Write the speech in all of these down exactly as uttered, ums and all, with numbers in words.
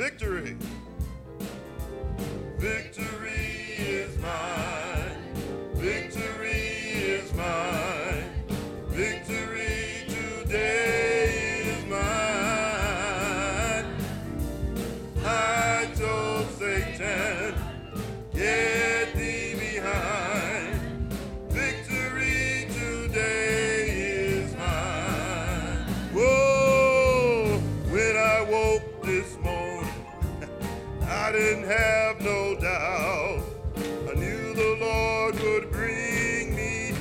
Victory. Victory is mine. Victory is mine. Victory today is mine. I told Satan, get thee behind. Victory today is mine. Whoa, when I woke this morning, I didn't have no doubt. I knew the Lord would bring me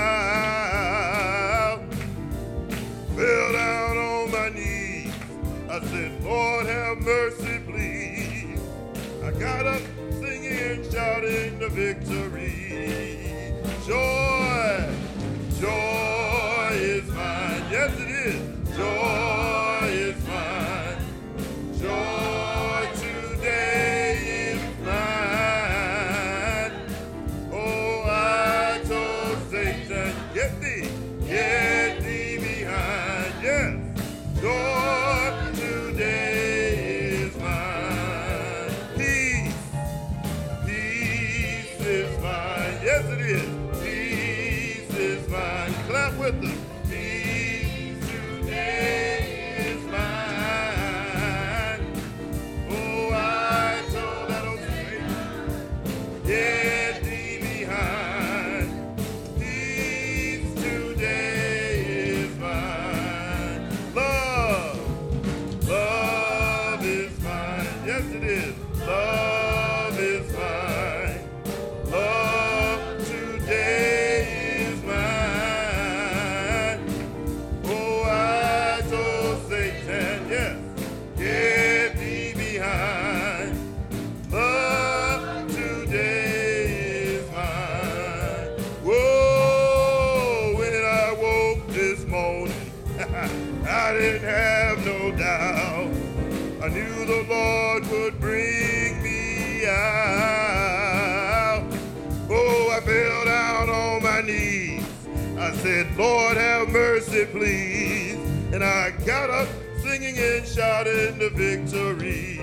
out. Fell down on my knees. I said, Lord, have mercy, please. I got up singing and shouting the victory. Joy, joy is mine. Yes, it is. Joy is mine. Joy today is mine. Oh, I told Satan, get thee, get thee behind. Yes, joy today is mine. Peace, peace is mine. Yes, it is. Peace is mine. Clap with them. Peace today is mine. Oh, I told that old Satan, get thee behind. Peace today is mine. Love, love is mine. Yes, it is. Love is mine. Love today is mine. Oh, I told Satan, yes, get thee behind. Love today is mine. Whoa, when I woke this morning, I didn't have no doubt. I knew the Lord would bring me out. Oh, I fell down on my knees. I said, Lord, have mercy, please. And I got up singing and shouting the victory.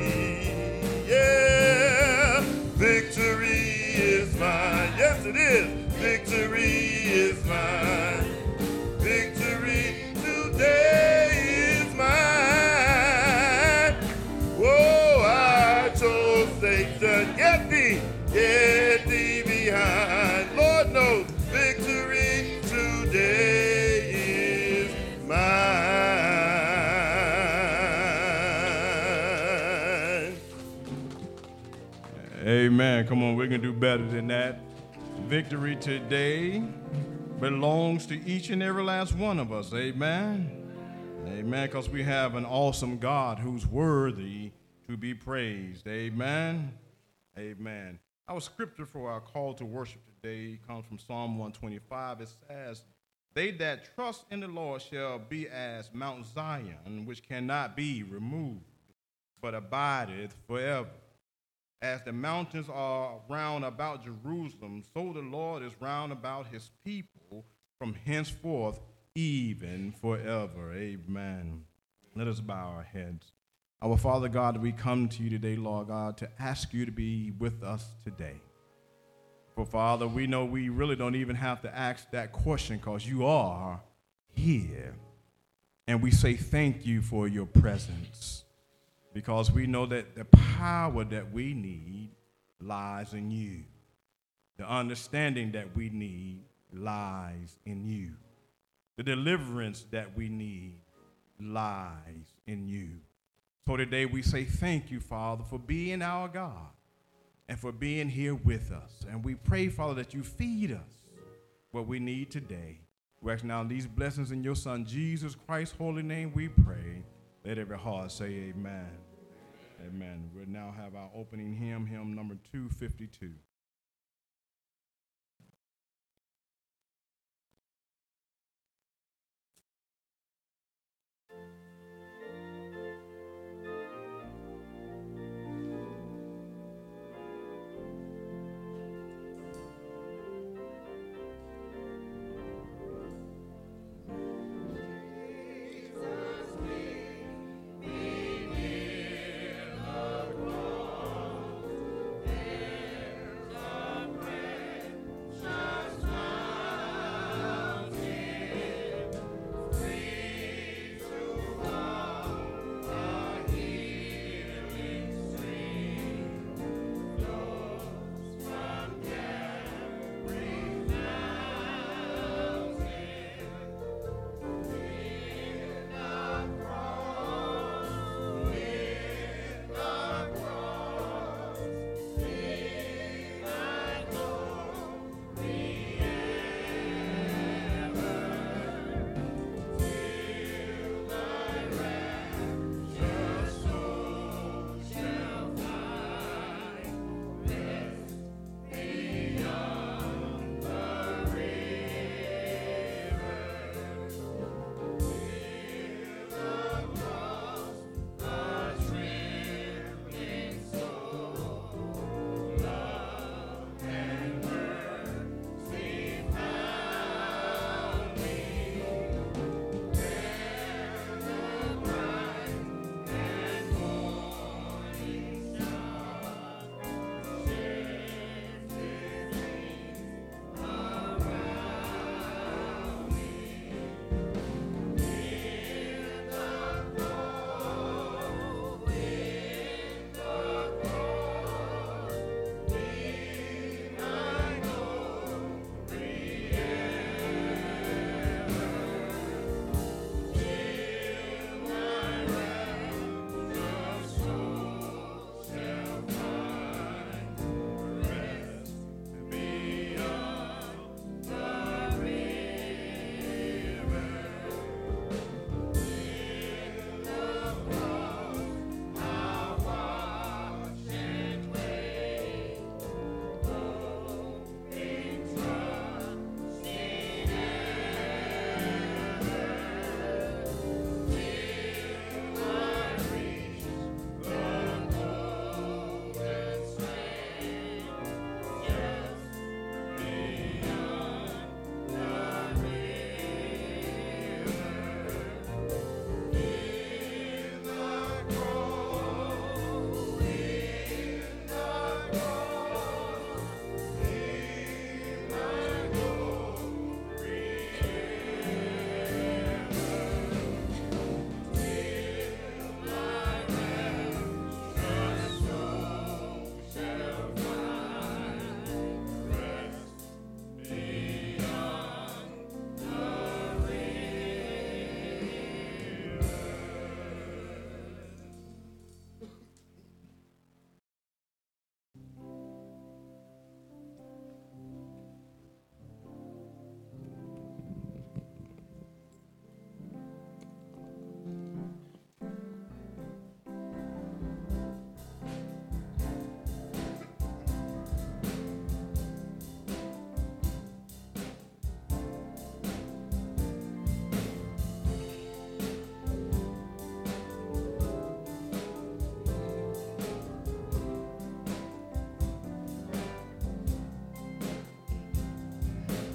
Yeah, victory is mine. Yes, it is. Victory is mine. Victory today is mine. Whoa, I told Satan, get thee, get thee behind. Lord knows, victory today is mine. Amen. Come on, we can do better than that. Victory today belongs to each and every last one of us. Amen. Amen. Because we have an awesome God who's worthy to be praised. Amen. Amen. Our scripture for our call to worship today comes from Psalm one twenty-five. It says, they that trust in the Lord shall be as Mount Zion, which cannot be removed, but abideth forever. As the mountains are round about Jerusalem, so the Lord is round about his people from henceforth, even forever. Amen. Let us bow our heads. Our Father God, we come to you today, Lord God, to ask you to be with us today. For Father, we know we really don't even have to ask that question because you are here. And we say thank you for your presence, because we know that the power that we need lies in you. The understanding that we need lies in you. The deliverance that we need lies in you. So today we say thank you, Father, for being our God and for being here with us. And we pray, Father, that you feed us what we need today. We ask now these blessings in your Son, Jesus Christ's holy name, we pray. Let every heart say amen. Amen. We'll now have our opening hymn, hymn number two fifty-two. Jesus, we be near.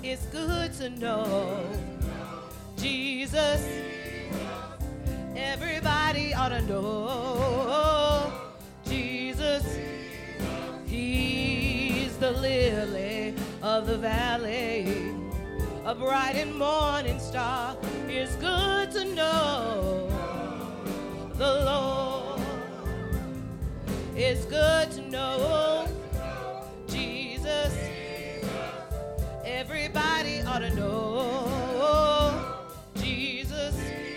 It's good to know Jesus. Everybody ought to know Jesus. He's the lily of the valley, a bright and morning star. It's good to know the Lord. It's good to know Jesus. Everybody ought to know Jesus.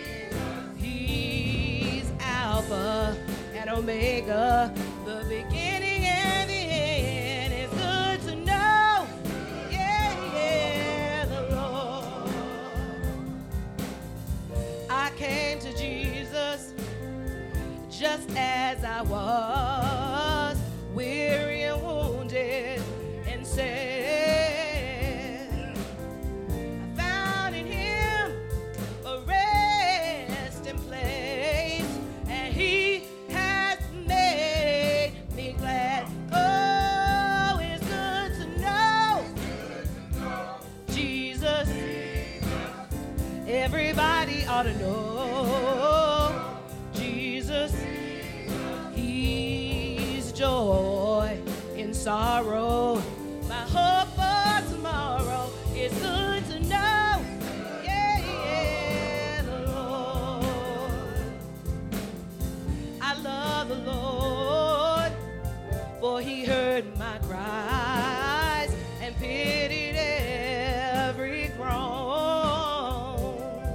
He's Alpha and Omega, the beginning and the end. It's good to know, yeah, yeah, the Lord. I came to Jesus just as I was, weary and wounded, and said, I found in him a resting place, and he has made me glad. Oh, it's good to know Jesus. Everybody ought to know Jesus. He's joy in sorrow, my hope for tomorrow. It's good to know, yeah, yeah, the Lord. I love the Lord, for he heard my cries and pitied every groan.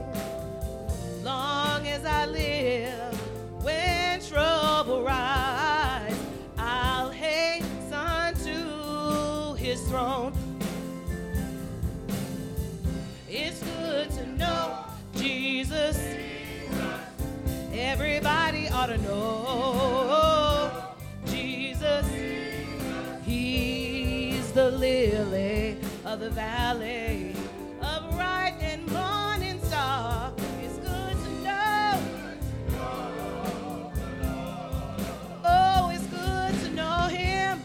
Long as I live, when trouble rise, I'll hasten to his throne. It's good to know Jesus. Everybody ought to know Jesus. He's the lily of the valley, a bright and morning star. It's good to know. Oh, it's good to know him.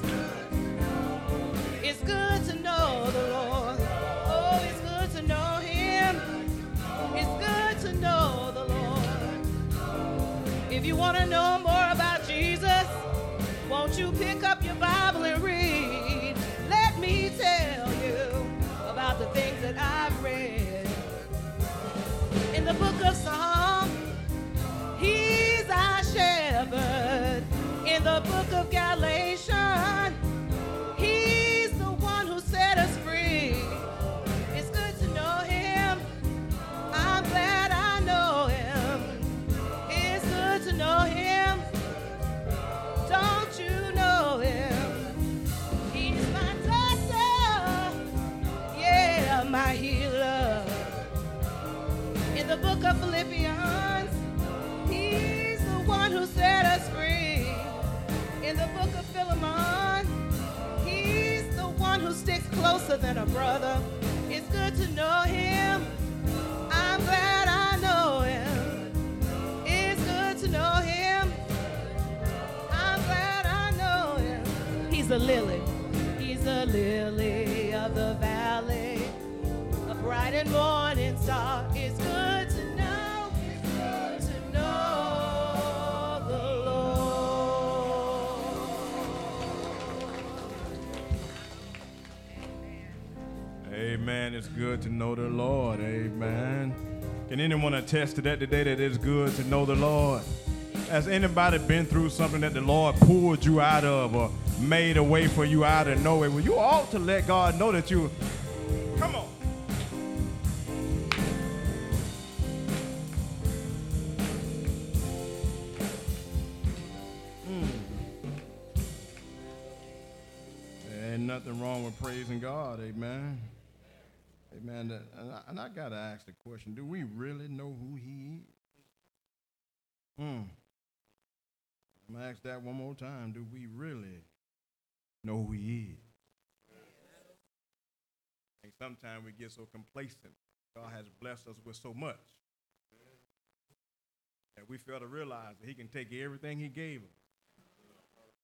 It's good to know the Lord. Oh, it's good to know him. It's good to know the Lord. If you want to know more about Jesus, won't you pick up your Bible and read? Let me tell you about the things that I've read. In the book of Psalms, he's our shepherd. In the book of Galatians, he's the one who set us free. It's good to know him. I'm glad I know him. It's good to know him. Don't you know him? He's my doctor, yeah, my healer. In the book of Philippians, he's the one who set us free. In the book of Philemon, he's the one who sticks closer than a brother. It's good to know him. I'm glad I know him. It's good to know him. I'm glad I know him. He's a lily. He's a lily of the valley, a bright and morning star. It's good to know. It's good to know the Lord. Amen. It's good to know the Lord. Amen. Can anyone attest to that today, that it's good to know the Lord? Has anybody been through something that the Lord pulled you out of or made a way for you out of nowhere? Well, you ought to let God know that you, come on. Mm. There ain't nothing wrong with praising God, amen. Amen. And I, and I got to ask the question, do we really know who he is? Hmm. I'm going to ask that one more time. Do we really know who he is? And sometimes we get so complacent. God has blessed us with so much that we fail to realize that he can take everything he gave us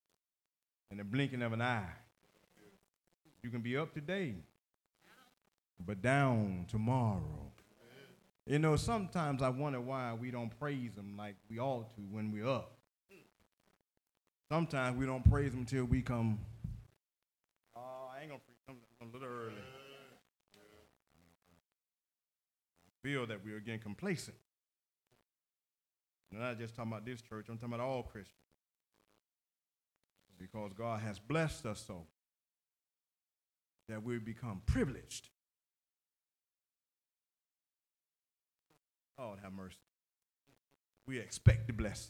in the blinking of an eye. You can be up to date. but down tomorrow. You know, sometimes I wonder why we don't praise him like we ought to when we're up. Sometimes we don't praise him until we come, oh, I ain't going to preach something a little early. I feel that we are getting complacent. I'm not just talking about this church, I'm talking about all Christians. Because God has blessed us so that we become privileged. Oh, have mercy. We expect the blessing.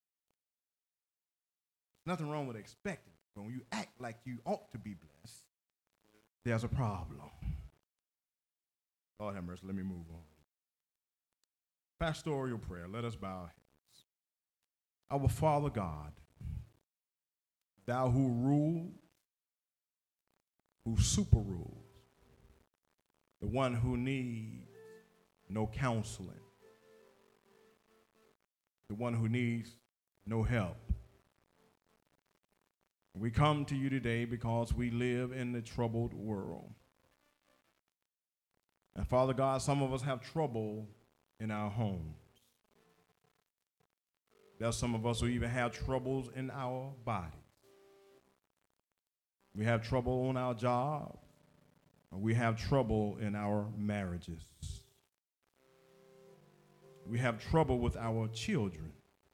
There's nothing wrong with expecting, but when you act like you ought to be blessed, there's a problem. Lord have mercy, let me move on. Pastoral prayer, let us bow our heads. Our Father God, thou who rule, who super rules, the one who needs no counseling, the one who needs no help. We come to you today because we live in the troubled world. And Father God, some of us have trouble in our homes. There's some of us who even have troubles in our bodies. We have trouble on our job. We have trouble in our marriages. We have trouble with our children.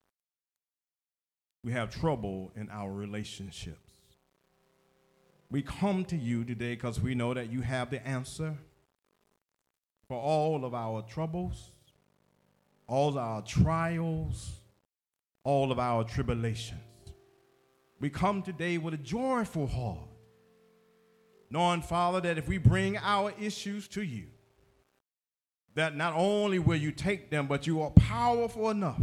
We have trouble in our relationships. We come to you today because we know that you have the answer for all of our troubles, all of our trials, all of our tribulations. We come today with a joyful heart, knowing, Father, that if we bring our issues to you, that not only will you take them, but you are powerful enough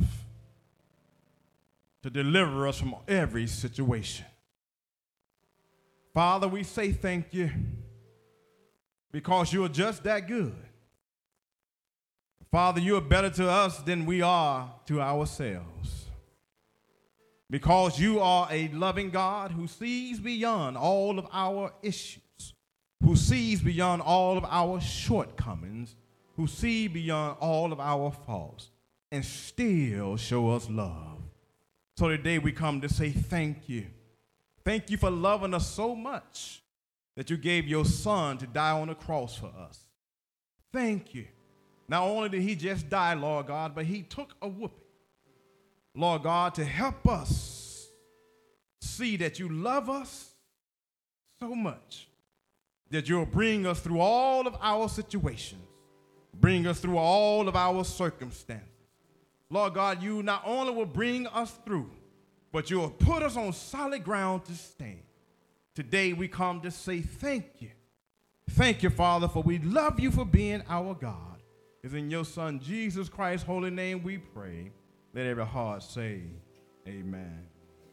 to deliver us from every situation. Father, we say thank you because you are just that good. Father, you are better to us than we are to ourselves. Because you are a loving God who sees beyond all of our issues, who sees beyond all of our shortcomings, who see beyond all of our faults, and still show us love. So today we come to say thank you. Thank you for loving us so much that you gave your son to die on the cross for us. Thank you. Not only did he just die, Lord God, but he took a whooping, Lord God, to help us see that you love us so much that you'll bring us through all of our situations, bring us through all of our circumstances. Lord God, you not only will bring us through, but you'll put us on solid ground to stand. Today we come to say thank you. Thank you, Father, for we love you for being our God. It's in your Son, Jesus Christ's holy name we pray. Let every heart say, amen.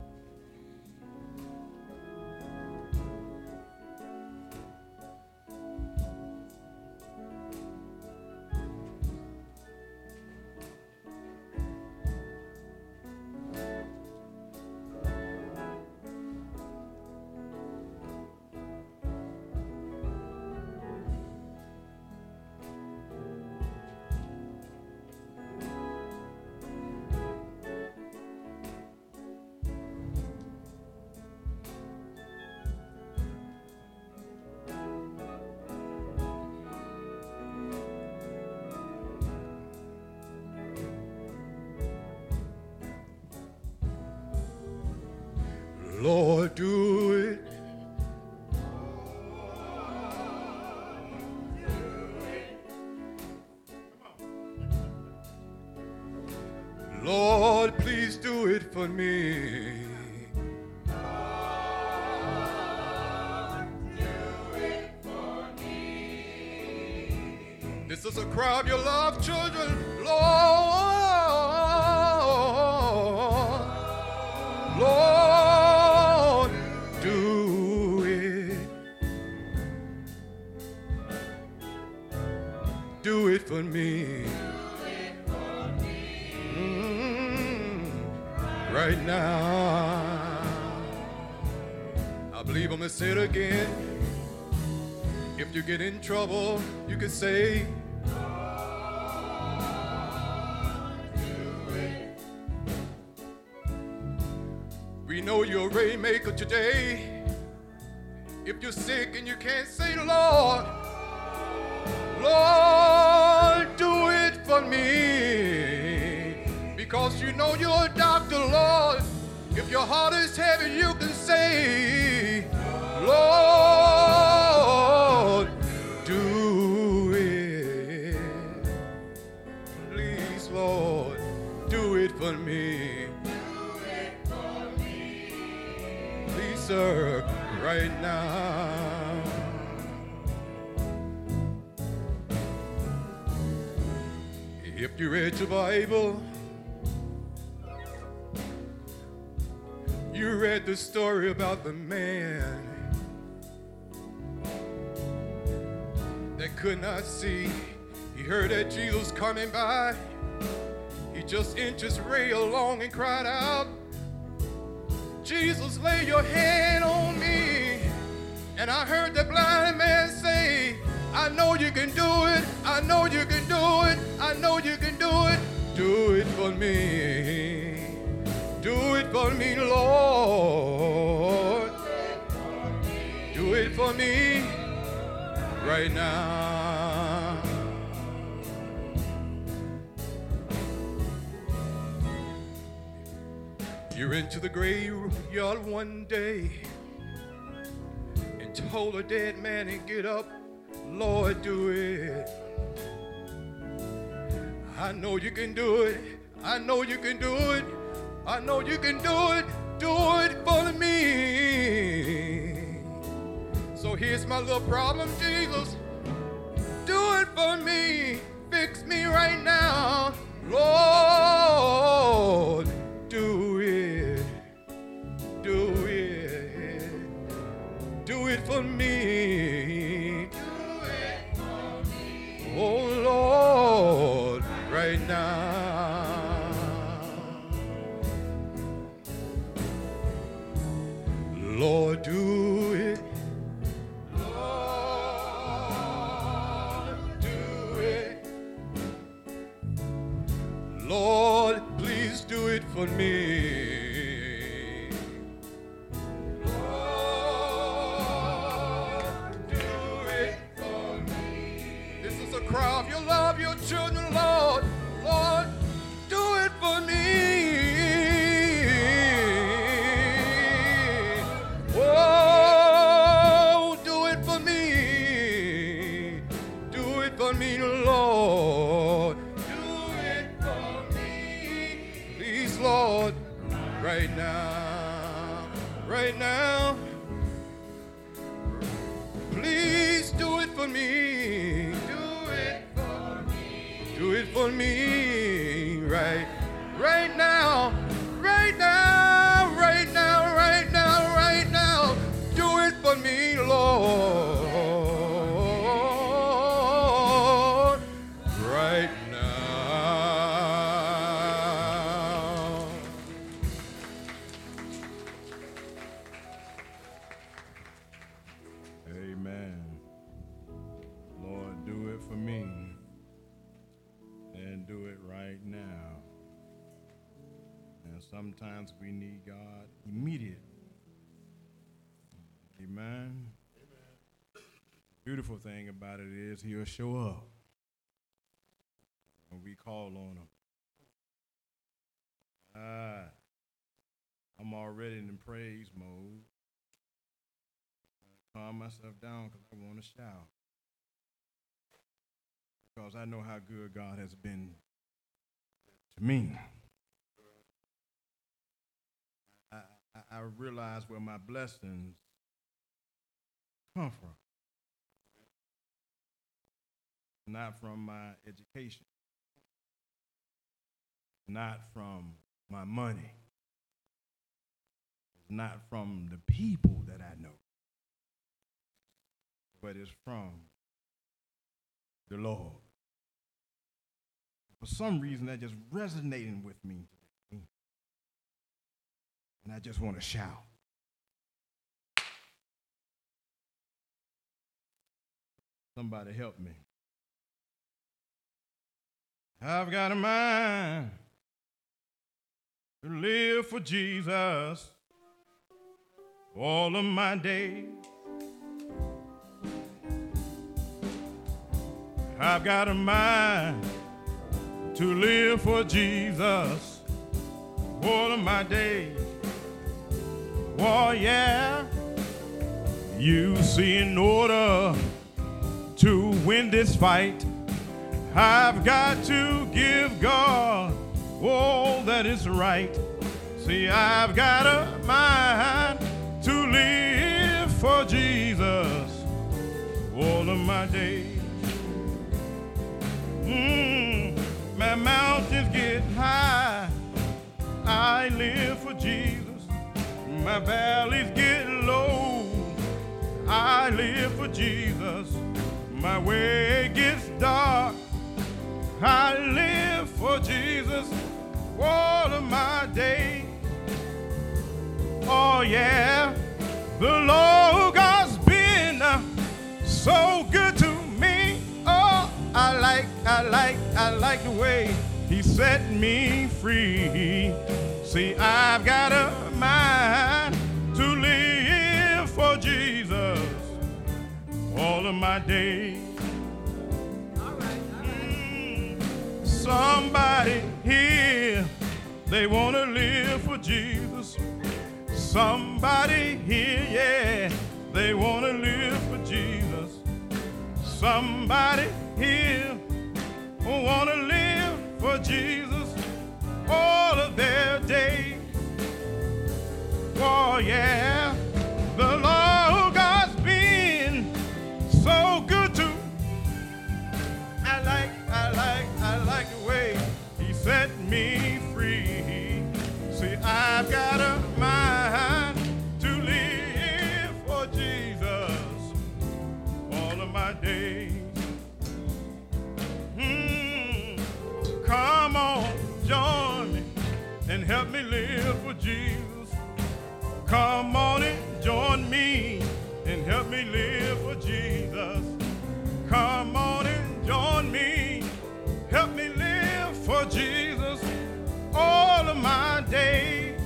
Lord, do it. Lord, please do it for me. Lord, do it for me. This is a cry of your love, children. Lord, Lord, do it. Do it for me. Right now, I believe I'm gonna say it again. If you get in trouble, you can say, we know you're a way maker today. If you're sick and you can't say, Lord, Lord, do it for me. Because you know you're a doctor, Lord. If your heart is heavy, you can say, Lord, do it. Please, Lord, do it for me. Please, sir, right now. If you read your Bible, you read the story about the man that could not see. He heard that Jesus coming by. He just inched his way along and cried out, Jesus, lay your hand on me. And I heard the blind man say, I know you can do it. I know you can do it. I know you can do it. Do it for me. Do it for me, Lord. Do it for me right now. You're into the graveyard one day and told a dead man to get up. Lord, do it. I know you can do it. I know you can do it. I know you can do it. Do it for me. So here's my little problem, Jesus. Do it for me. Fix me right now. Lord, do it. Do it. Do it for me. Do it for me. Oh, Lord, right now. Lord, do it. Lord, do it. Lord, please do it for me. Lord, do it for me. This is a cry of your love, your children, Lord. Lord, do it for me. Oh, do it for me. Do it for me, Lord. Do it for me. Please, Lord, right now. Right now. Please do it for me. Do it for me. Do it for me. Right. Right now. Right now. Right now. Right now. Right now. Do it for me, Lord. Right now. Amen. Lord, do it for me. And do it right now. And sometimes we need God immediate. Amen. Beautiful thing about it is he'll show up when we call on him. Ah, I'm already in praise mode. I calm myself down because I want to shout. Because I know how good God has been to me. I, I, I realize where my blessings come from. Not from my education. Not from my money. Not from the people that I know. But it's from the Lord. For some reason, that just resonating with me today. And I just want to shout. Somebody help me. I've got a mind to live for Jesus all of my days. I've got a mind to live for Jesus all of my days. Oh, yeah. You see, in order to win this fight, I've got to give God all that is right. See, I've got a mind to live for Jesus all of my days. Mm, my mountains get high, I live for Jesus. My valleys get low, I live for Jesus. My way gets dark, I live for Jesus all of my days. Oh yeah, the Lord God's been uh, so good to me. Oh, I like, I like, I like the way He set me free. See, I've got a mind to live for Jesus all of my days. All right, all right. Mm, somebody here, they want to live for Jesus. Somebody here, yeah, they want to live for Jesus. Somebody here want to live for Jesus all of their days. Oh yeah, the Lord God's been so good to. I like, I like, I like the way He set me free. See, I've got a mind to live for Jesus all of my days. Mm, come on, join me and help me live for Jesus. Come on and join me and help me live for Jesus. Come on and join me, help me live for Jesus all of my days.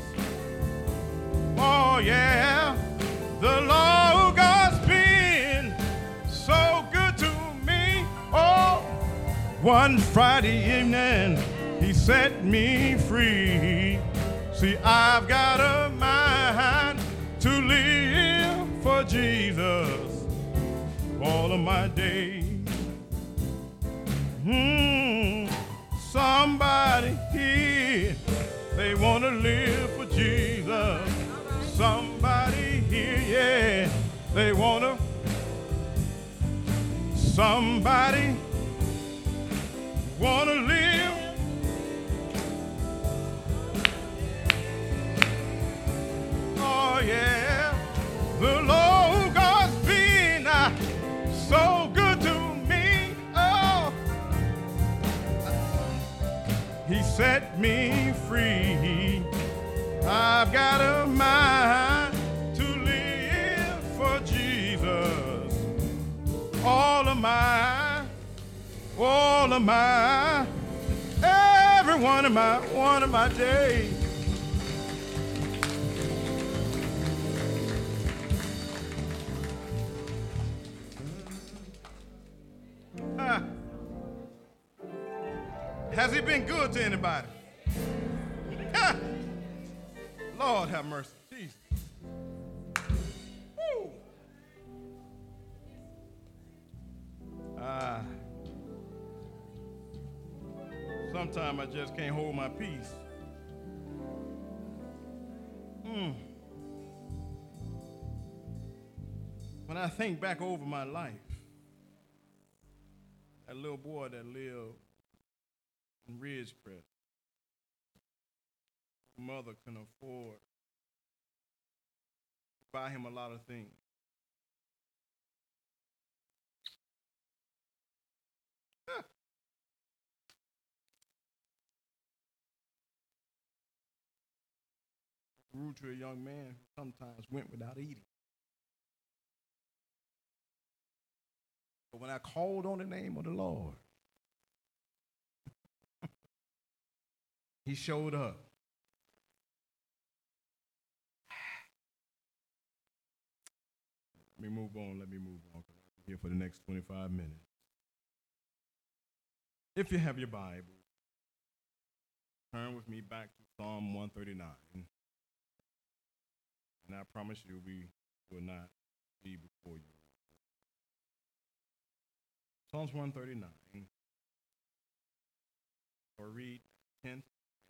Oh yeah, the Lord God's been so good to me. Oh, one Friday evening He set me free. See, I've got a mind to live for Jesus all of my days. Hmm, somebody here, they want to live for Jesus. Somebody here, yeah, they want to. Somebody want to live. Oh yeah, the Lord God's been uh, so good to me. Oh, He set me free. I've got a mind to live for Jesus all of my, all of my, every one of my, one of my days. Uh, has He been good to anybody? Uh, Lord have mercy. Jesus. Woo. Uh, Sometimes I just can't hold my peace. Hmm. When I think back over my life, that little boy that lived in Ridgecrest, mother couldn't afford to buy him a lot of things. Huh. Grew to a young man who sometimes went without eating. But when I called on the name of the Lord, he showed up. Let me move on. Let me move on. I'm here for the next twenty-five minutes. If you have your Bible, turn with me back to Psalm one thirty-nine. And I promise you we will not be before you. Psalms one thirty-nine. Or read tenth.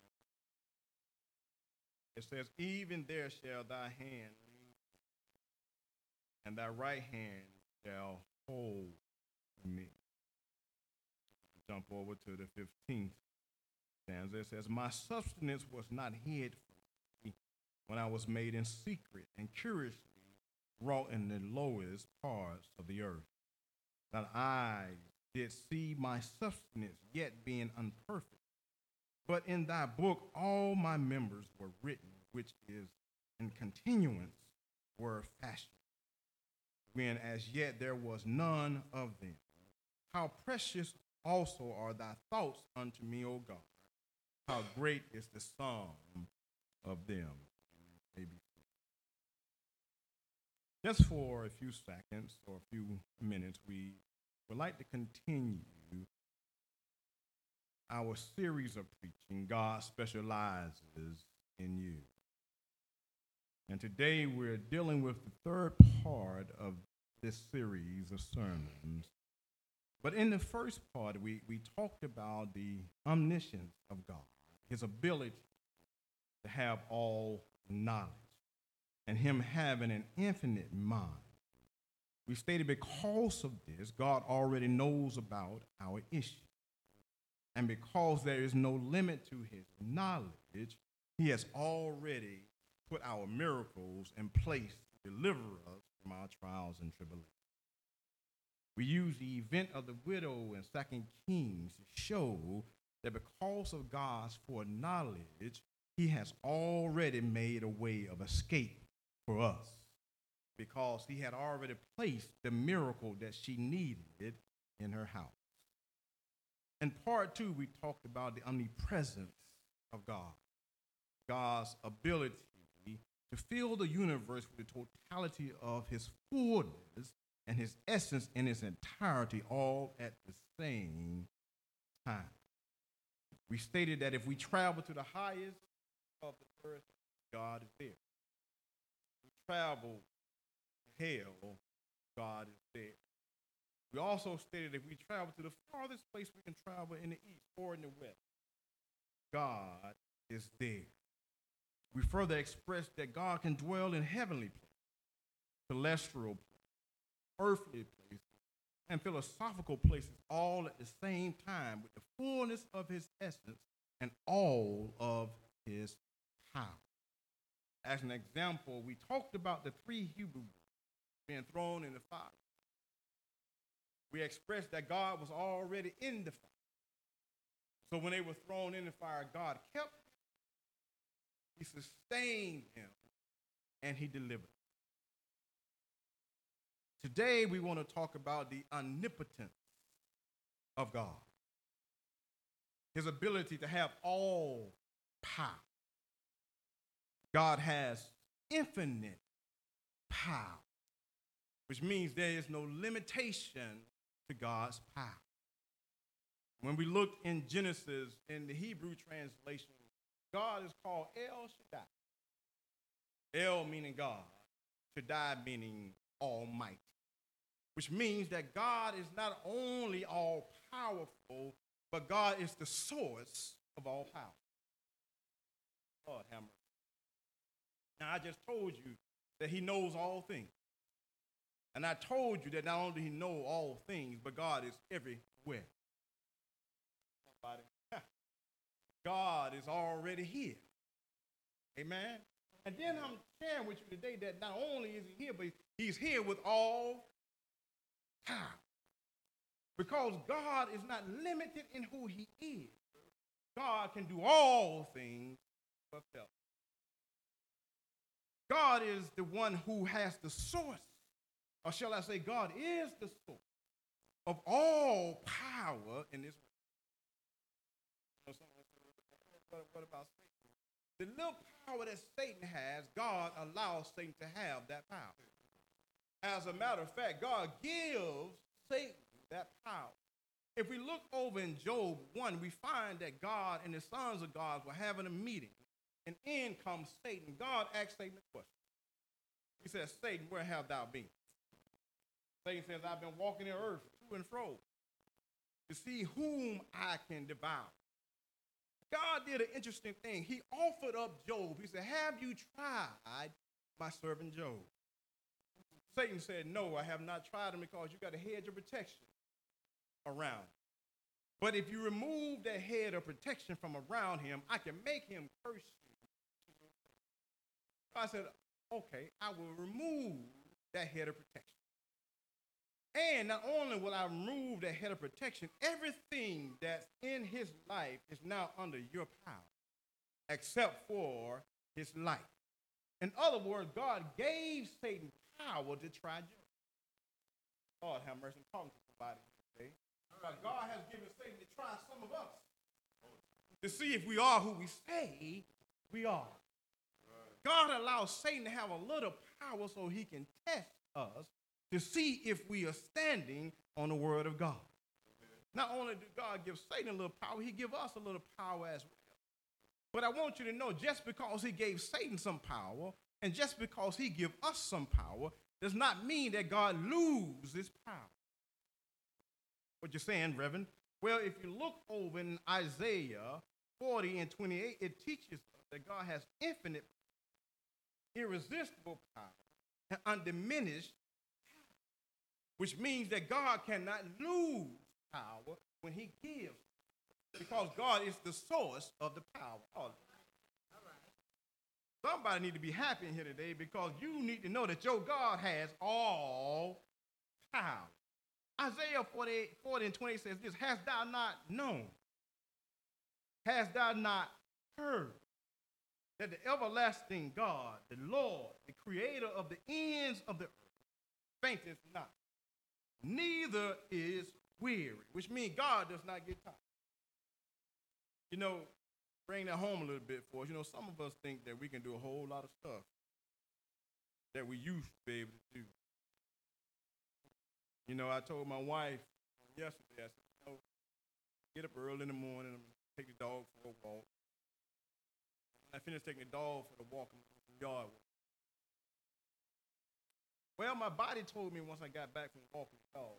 It says, even there shall thy hand lead, and thy right hand shall hold me. Jump over to the fifteenth stanza. It says, my substance was not hid from me when I was made in secret and curiously wrought in the lowest parts of the earth. That I did see my substance yet being unperfect. But in thy book all my members were written, which is in continuance were fashioned, when as yet there was none of them. How precious also are thy thoughts unto me, O God. How great is the sum of them. Maybe. Just for a few seconds or a few minutes, we would like to continue our series of preaching, God Specializes in You. And today we're dealing with the third part of this series of sermons. But in the first part, we, we talked about the omniscience of God, his ability to have all knowledge, and him having an infinite mind. We stated because of this, God already knows about our issue. And because there is no limit to his knowledge, he has already put our miracles in place to deliver us from our trials and tribulations. We use the event of the widow in Second Kings to show that because of God's foreknowledge, he has already made a way of escape for us, because he had already placed the miracle that she needed in her house. In part two, we talked about the omnipresence of God, God's ability to fill the universe with the totality of his fullness and his essence in its entirety all at the same time. We stated that if we travel to the highest of the earth, God is there. We travel to hell, God is there. We also stated if we travel to the farthest place we can travel in the east or in the west, God is there. We further expressed that God can dwell in heavenly places, celestial places, earthly places, and philosophical places all at the same time with the fullness of his essence and all of his power. As an example, we talked about the three Hebrew boys being thrown in the fire. We expressed that God was already in the fire. So when they were thrown in the fire, God kept them, he sustained them, and he delivered. Today we want to talk about the omnipotence of God, his ability to have all power. God has infinite power, which means there is no limitation to God's power. When we look in Genesis, in the Hebrew translation, God is called El Shaddai. El meaning God, Shaddai meaning almighty, which means that God is not only all powerful, but God is the source of all power. Lord have mercy. Now I just told you that he knows all things. And I told you that not only he knows all things, but God is everywhere. God is already here. Amen. And then I'm sharing with you today that not only is he here, but he's here with all power. Because God is not limited in who he is. God can do all things but fail. God is the one who has the source. Or shall I say, God is the source of all power in this world. What about Satan? The little power that Satan has, God allows Satan to have that power. As a matter of fact, God gives Satan that power. If we look over in Job one, we find that God and the sons of God were having a meeting. And in comes Satan. God asked Satan a question. He says, Satan, where have thou been? Satan says, I've been walking the earth to and fro to see whom I can devour. God did an interesting thing. He offered up Job. He said, have you tried my servant Job? Satan said, no, I have not tried him because you got a hedge of protection around. But if you remove that head of protection from around him, I can make him curse you. I said, okay, I will remove that head of protection. And not only will I remove that head of protection, everything that's in his life is now under your power, except for his life. In other words, God gave Satan power to try Job. God have mercy. I'm talking to somebody today. But God has given Satan to try some of us to see if we are who we say we are. God allows Satan to have a little power so he can test us to see if we are standing on the word of God. Not only did God give Satan a little power, he give us a little power as well. But I want you to know, just because he gave Satan some power, and just because he give us some power, does not mean that God loses power. What you're saying, Reverend? Well, if you look over in Isaiah forty and twenty-eight, it teaches us that God has infinite, irresistible power and undiminished power, which means that God cannot lose power when he gives, because God is the source of the power. All right. Somebody need to be happy in here today, because you need to know that your God has all power. Isaiah forty-eight, forty and twenty says this, hast thou not known, hast thou not heard, that the everlasting God, the Lord, the creator of the ends of the earth, fainteth not, neither is weary, which means God does not get tired. You know, bring that home a little bit for us. You know, some of us think that we can do a whole lot of stuff that we used to be able to do. You know, I told my wife yesterday, I said, you know, get up early in the morning and take the dog for a walk. When I finished taking the dog for the walk, I'm in the yard. Well, my body told me once I got back from walking the dog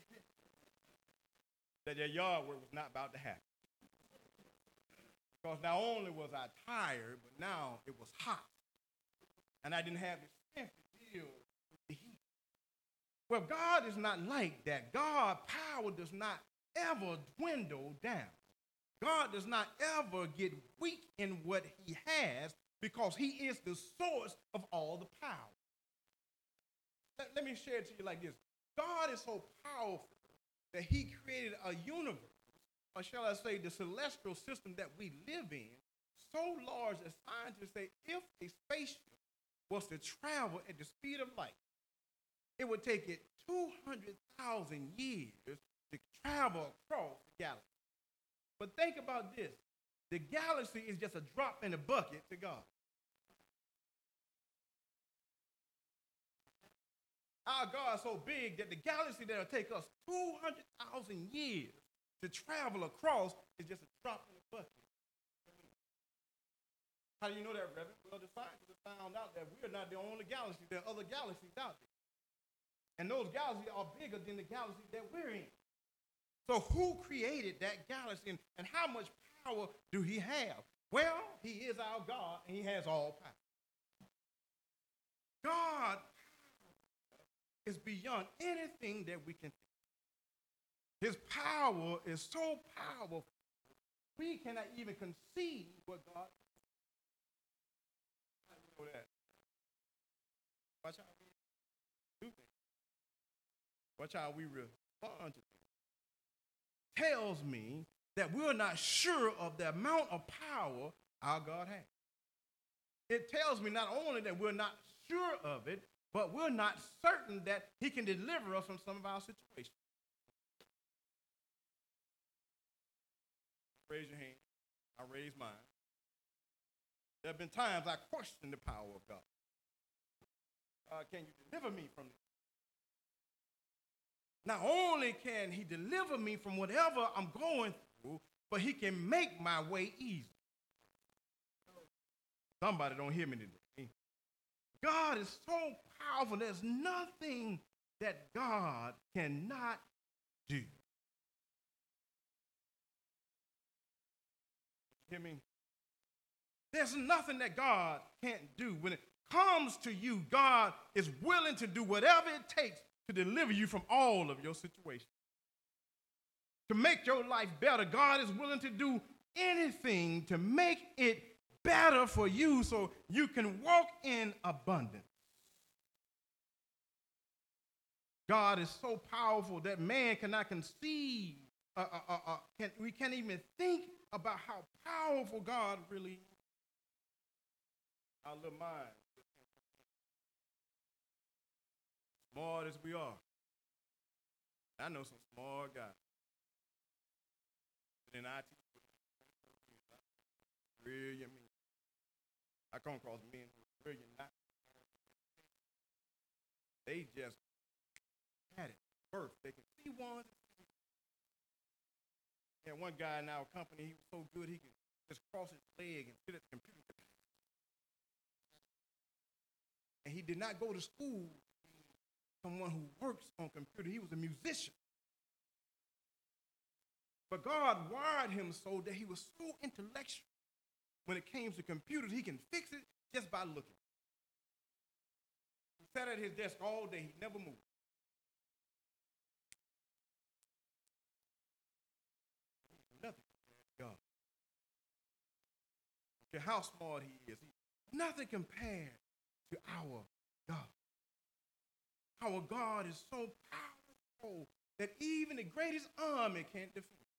that that yard work was not about to happen. Because not only was I tired, but now it was hot. And I didn't have the strength to deal with the heat. Well, God is not like that. God's power does not ever dwindle down. God does not ever get weak in what he has, because he is the source of all the power. Let, let me share it to you like this. God is so powerful that he created a universe, or shall I say the celestial system that we live in, so large that scientists say if a spaceship was to travel at the speed of light, it would take it two hundred thousand years to travel across the galaxy. But think about this. The galaxy is just a drop in the bucket to God. Our God is so big that the galaxy that will take us two hundred thousand years to travel across is just a drop in the bucket. How do you know that, Reverend? Well, the scientists have found out that we're not the only galaxy. There are other galaxies out there. And those galaxies are bigger than the galaxy that we're in. So who created that galaxy, and, and how much power do he have? Well, he is our God, and he has all power. God is beyond anything that we can think. His power is so powerful, we cannot even conceive what God is. How do you know that? Watch how we do things. Watch how we respond to things. Tells me that we're not sure of the amount of power our God has. It tells me not only that we're not sure of it, but we're not certain that he can deliver us from some of our situations. raise your hand. I raise mine. There have been times I questioned the power of God. Uh, can you deliver me from this? Not only can he deliver me from whatever I'm going through, but he can make my way easy. Somebody don't hear me today. God is so powerful. There's nothing that God cannot do. You hear me? There's nothing that God can't do. When it comes to you, God is willing to do whatever it takes to deliver you from all of your situations. To make your life better, God is willing to do anything to make it better for you so you can walk in abundance. God is so powerful that man cannot conceive. Uh, uh, uh, uh, can, we can't even think about how powerful God really is. Our little mind, smart as we are. I know some smart guys. But in I T, brilliant men. I come across men who are brilliant, not. They just had it birth. They can see one. And one guy in our company, he was so good he could just cross his leg and sit at the computer. And he did not go to school. Someone who works on computer. He was a musician. But God wired him so that he was so intellectual. When it came to computers, he can fix it just by looking. He sat at his desk all day. He never moved. Nothing. God. Okay, how smart he is. He, nothing compared to our God. Our God is so powerful that even the greatest army can't defeat him.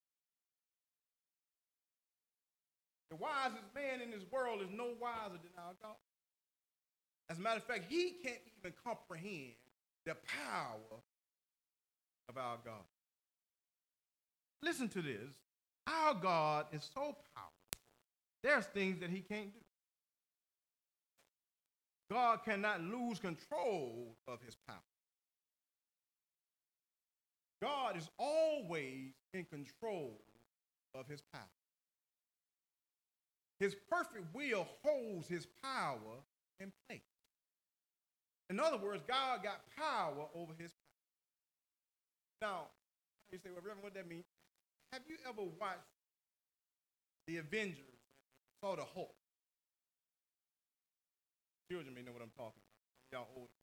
The wisest man in this world is no wiser than our God. As a matter of fact, he can't even comprehend the power of our God. Listen to this. Our God is so powerful. There's things that he can't do. God cannot lose control of his power. God is always in control of his power. His perfect will holds his power in place. In other words, God got power over his power. Now, you say, well, Reverend, what does that mean? Have you ever watched The Avengers, saw the Hulk? Children may know what I'm talking about. Y'all old.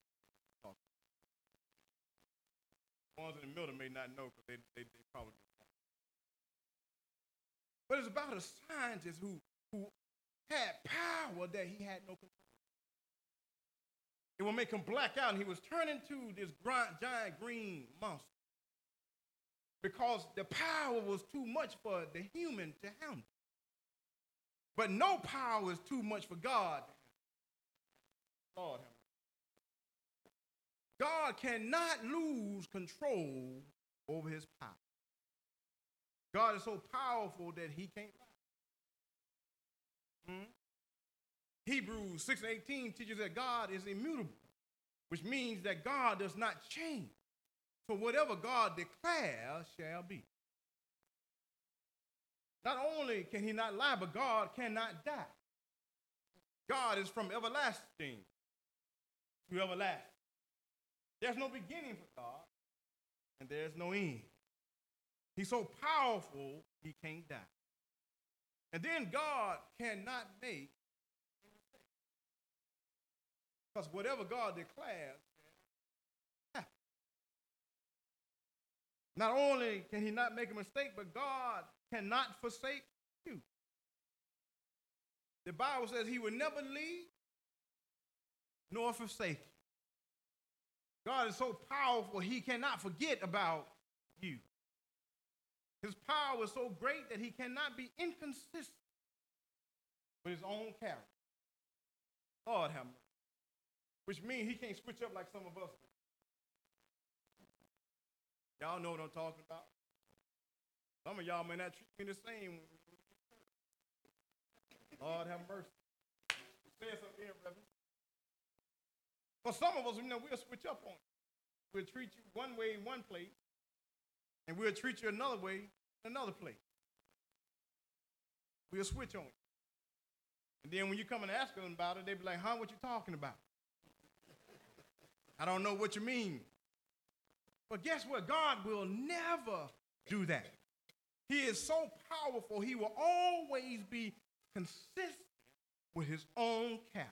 The ones in the middle may not know because they, they, they probably don't. But it's about a scientist who, who had power that he had no control. It would make him black out, and he was turned into this giant green monster because the power was too much for the human to handle. But no power is too much for God. Lord, God cannot lose control over his power. God is so powerful that he can't lie. Hmm? Hebrews six and eighteen teaches that God is immutable, which means that God does not change. So whatever God declares shall be. Not only can he not lie, but God cannot die. God is from everlasting to everlasting. There's no beginning for God, and there's no end. He's so powerful, he can't die. And then God cannot make a mistake. Because whatever God declares happens. Not only can he not make a mistake, but God cannot forsake you. The Bible says he will never leave nor forsake you. God is so powerful, he cannot forget about you. His power is so great that he cannot be inconsistent with his own character. Lord have mercy. Which means he can't switch up like some of us do. Y'all know what I'm talking about. Some of y'all may not treat me the same when we Lord have mercy. Say something here, Reverend. For some of us, you know, we'll switch up on you. We'll treat you one way in one place, and we'll treat you another way in another place. We'll switch on you. And then when you come and ask them about it, they'll be like, huh, what you talking about? I don't know what you mean. But guess what? God will never do that. He is so powerful, he will always be consistent with his own character.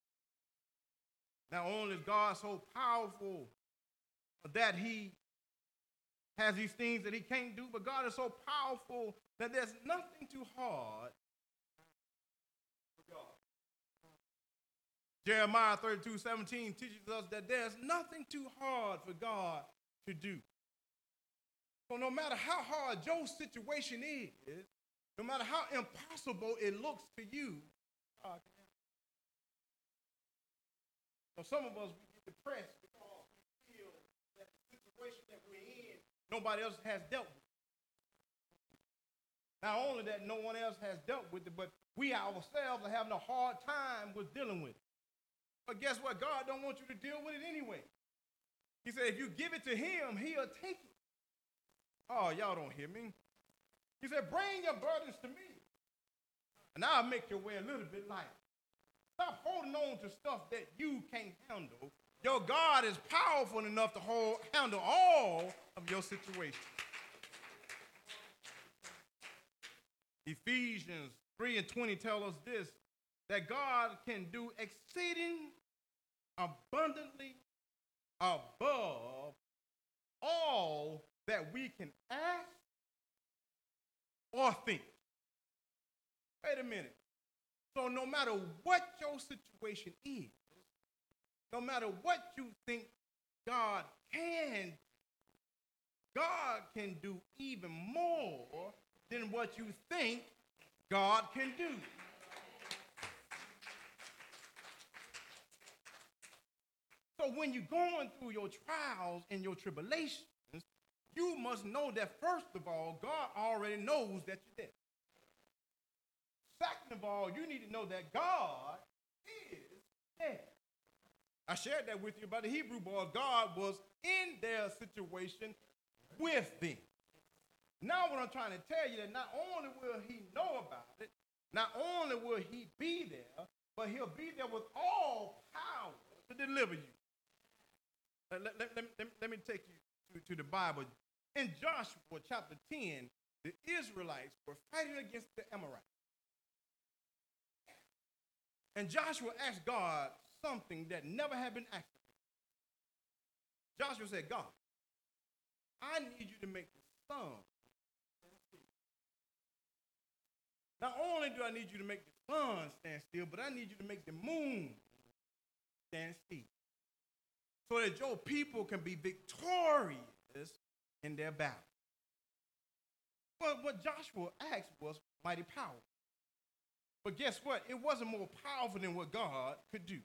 Not only is God so powerful that he has these things that he can't do, but God is so powerful that there's nothing too hard for God. Jeremiah thirty-two seventeen teaches us that there's nothing too hard for God to do. So no matter how hard your situation is, no matter how impossible it looks to you, God can help. So some of us, we get depressed because we feel that the situation that we're in, nobody else has dealt with. Not only that no one else has dealt with it, but we ourselves are having a hard time with dealing with it. But guess what? God don't want you to deal with it anyway. He said, if you give it to him, he'll take it. Oh, y'all don't hear me. He said, bring your burdens to me, and I'll make your way a little bit lighter. Stop holding on to stuff that you can't handle. Your God is powerful enough to hold, handle all of your situations. Ephesians three and twenty tell us this, that God can do exceeding abundantly above all that we can ask or think. Wait a minute. So no matter what your situation is, no matter what you think God can, God can do even more than what you think God can do. So when you're going through your trials and your tribulations, you must know that first of all, God already knows that you're there. Second of all, you need to know that God is there. I shared that with you about the Hebrew boys. God was in their situation with them. Now what I'm trying to tell you that not only will he know about it, not only will he be there, but he'll be there with all power to deliver you. Let, let, let, let, let me take you to, to the Bible. In Joshua chapter ten, the Israelites were fighting against the Amorites. And Joshua asked God something that never had been asked of him. Joshua said, God, I need you to make the sun. Not only do I need you to make the sun stand still, but I need you to make the moon stand still, so that your people can be victorious in their battle. But what Joshua asked was mighty power. But guess what? It wasn't more powerful than what God could do.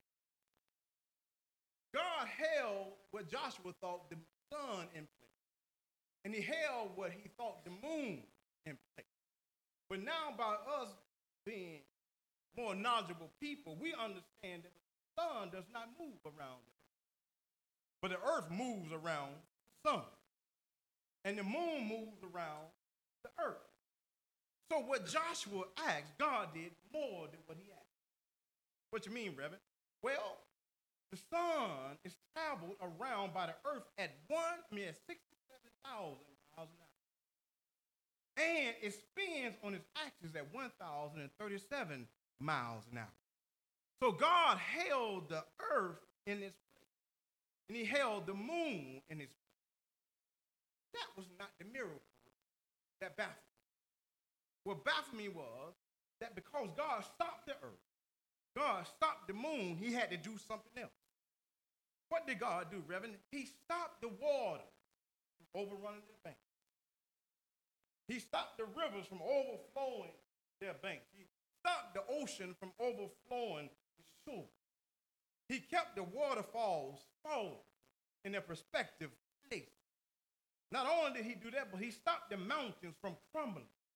God held what Joshua thought the sun in place, and he held what he thought the moon in place. But now by us being more knowledgeable people, we understand that the sun does not move around the earth, but the earth moves around the sun, and the moon moves around the earth. So what Joshua asked, God did more than what he asked. What you mean, Reverend? Well, the sun is traveled around by the earth at one, I mean at sixty-seven thousand miles an hour. And it spins on its axis at one thousand thirty-seven miles an hour. So God held the earth in its place, and he held the moon in its place. That was not the miracle that baffled me. What baffled me was that because God stopped the earth, God stopped the moon, he had to do something else. What did God do, Reverend? He stopped the water from overrunning their banks. He stopped the rivers from overflowing their banks. He stopped the ocean from overflowing the shore. He kept the waterfalls falling in their prospective place. Not only did he do that, but he stopped the mountains from crumbling.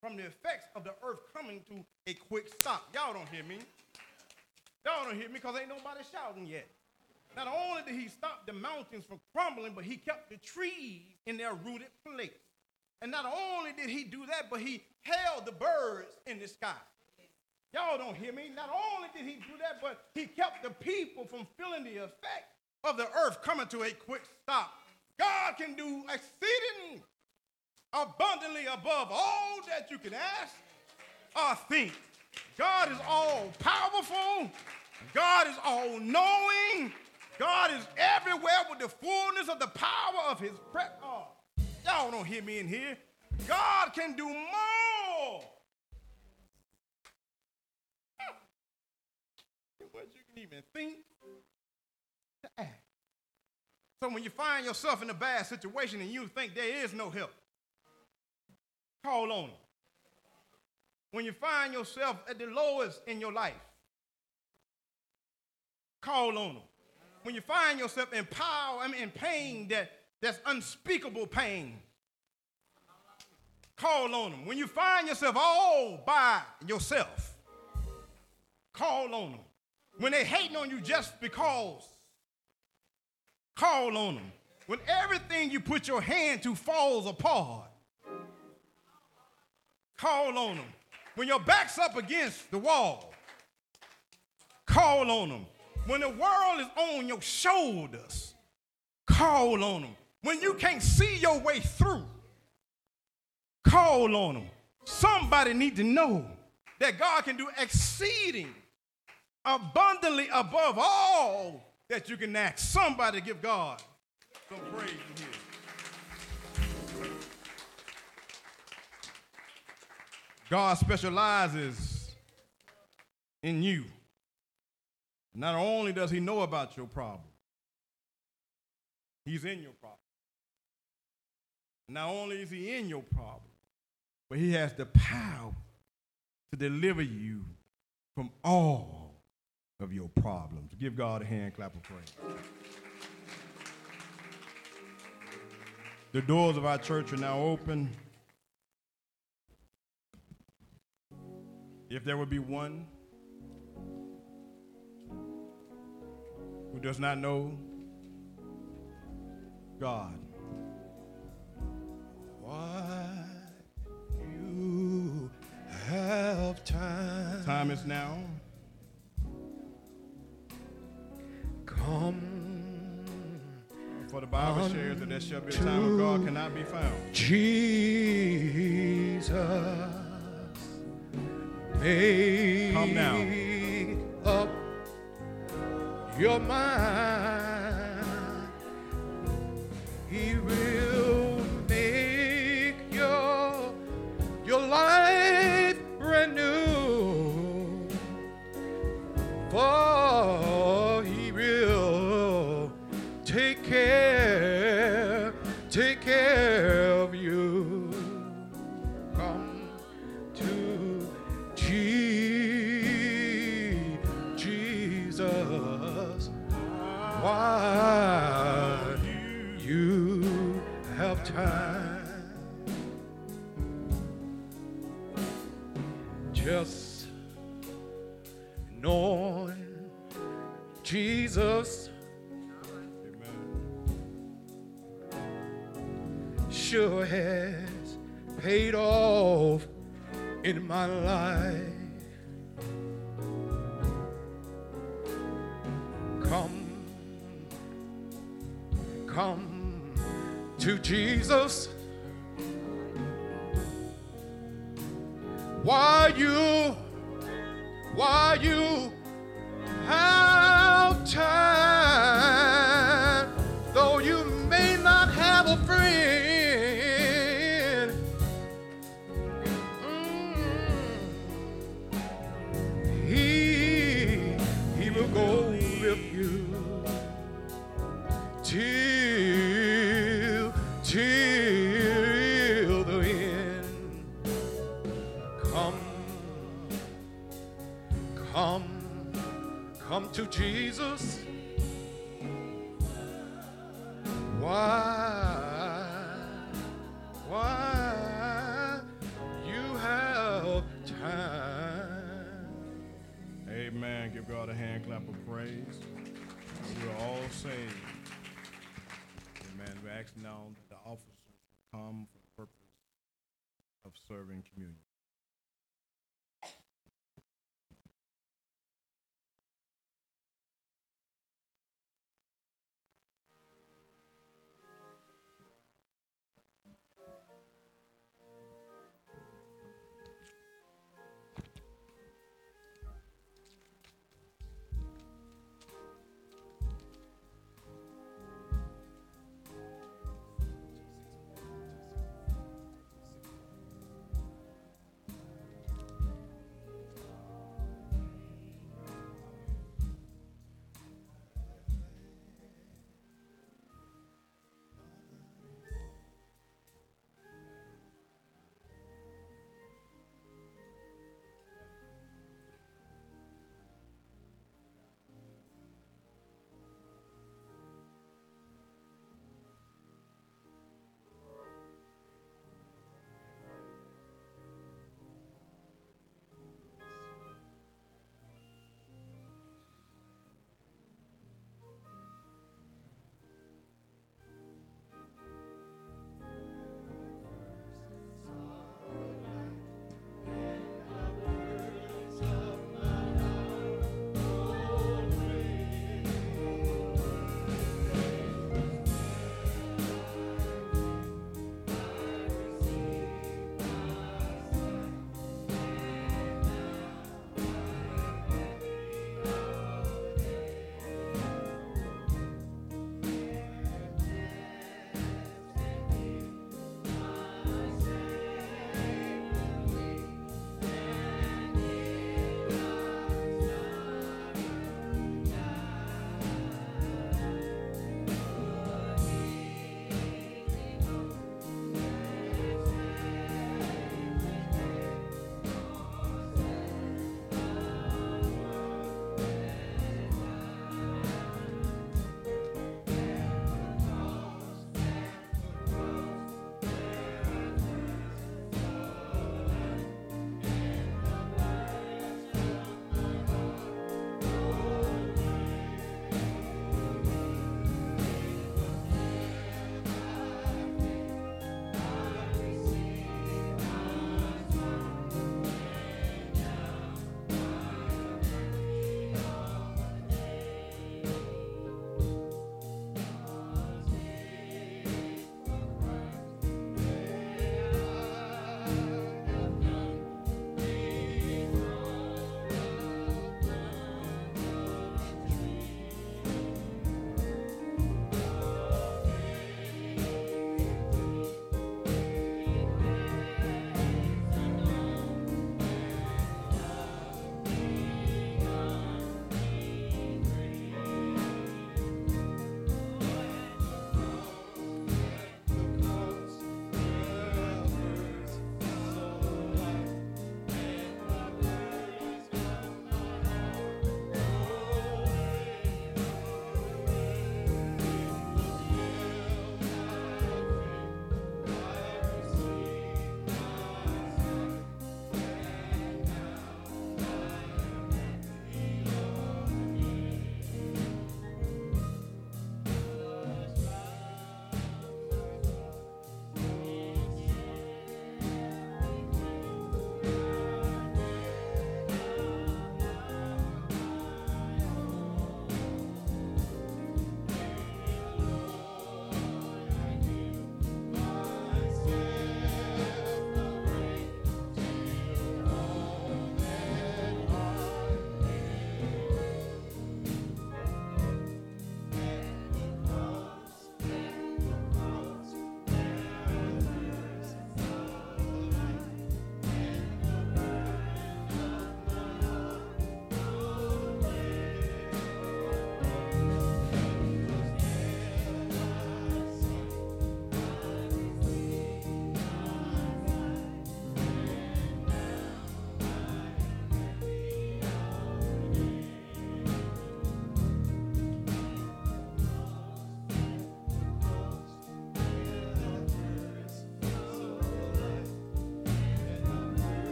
from the effects of the earth coming to a quick stop. Y'all don't hear me. Y'all don't hear me because ain't nobody shouting yet. Not only did he stop the mountains from crumbling, but he kept the trees in their rooted place. And not only did he do that, but he held the birds in the sky. Y'all don't hear me. Not only did he do that, but he kept the people from feeling the effect of the earth coming to a quick stop. God can do exceeding abundantly above all that you can ask or think. God is all powerful. God is all knowing. God is everywhere with the fullness of the power of his presence. Oh, y'all don't hear me in here. God can do more than what you can even think to act. So when you find yourself in a bad situation and you think there is no help, call on him. When you find yourself at the lowest in your life, call on him. When you find yourself in power, I mean in pain that, that's unspeakable pain, call on him. When you find yourself all by yourself, call on him. When they're hating on you just because, call on him. When everything you put your hand to falls apart, call on him. When your back's up against the wall, call on him. When the world is on your shoulders, call on him. When you can't see your way through, call on him. Somebody need to know that God can do exceeding abundantly above all that you can ask. Somebody give God some praise in here. God specializes in you. Not only does he know about your problem, he's in your problem. Not only is he in your problem, but he has the power to deliver you from all of your problems. Give God a hand clap of praise. The doors of our church are now open. If there would be one who does not know God, why you have time. Time is now. Come. For the Bible shares that there shall be a time when God cannot be found. Jesus, make Come now. up your mind. He will make your your life brand new. For he will take care, take care of you. Come to G- Jesus while you have time. Just knowing Jesus sure has paid off in my life. Come, come to Jesus while you, while you have time, though you may not have a friend. Mm. He, he will go with you till, till the end. Come, come, come to Jesus. Why, why you have God a hand clap of praise. We're all saved. Amen. We're asking now that the officers come for the purpose of serving communion.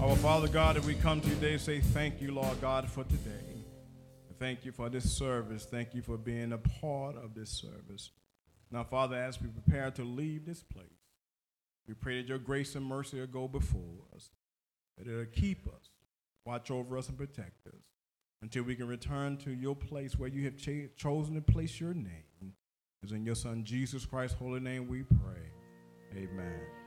Our Father God, that we come to you today, say thank you, Lord God, for today. Thank you for this service. Thank you for being a part of this service. Now, Father, as we prepare to leave this place, we pray that your grace and mercy will go before us, that it will keep us, watch over us, and protect us until we can return to your place where you have ch- chosen to place your name. It's in your Son, Jesus Christ's holy name we pray. Amen.